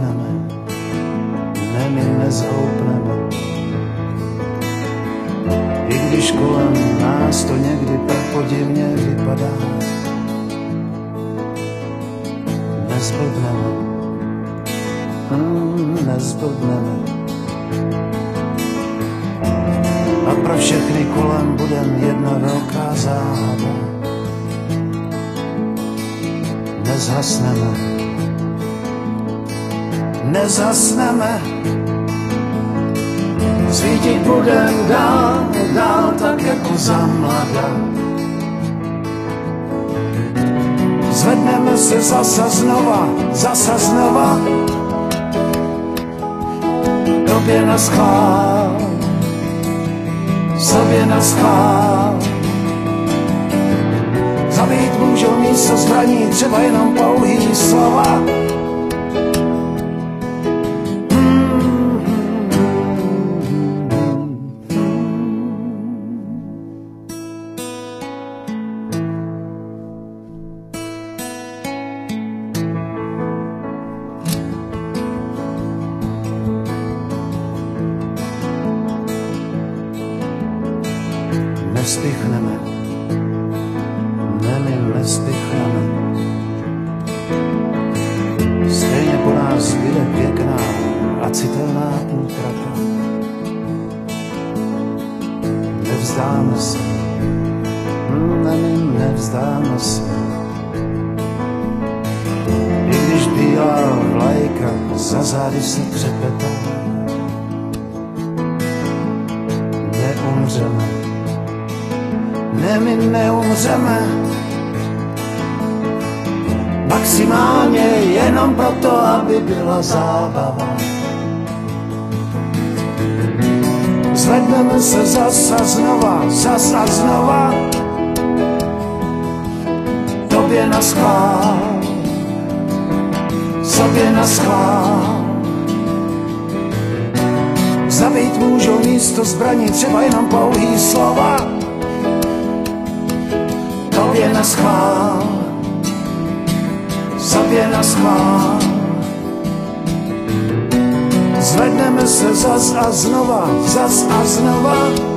nezblbneme, ne, my nezhoupneme. I když kolem nás to někdy prapodivně vypadá, nezblbneme, nezblbneme. A pro všechny kolem budem jedna velká záhada. Nezhasneme, nezhasneme, svítit budem dál, dál, tak jako za mlada. Zvedneme se zasa znova, tobě naschvál, sobě naschvál. Zabít můžou místo zbraní třeba jenom pouhý slova. Nestychneme, ne, my nestychneme. Stejně po nás zbyde pěkná a citelná útrata. Nevzdáme se, ne, my nevzdáme se. I když bílá vlajka za zády si třepetá, neumřeme. Ne, my neumřeme, maximálně jenom proto, aby byla zábava. Zvedneme se zasa znova, tobě naschvál, sobě naschvál. Zabít můžou místo zbraní třeba jenom pouhý slova. Tobě naschvál, sobě naschvál. Zvedneme se zas a znova,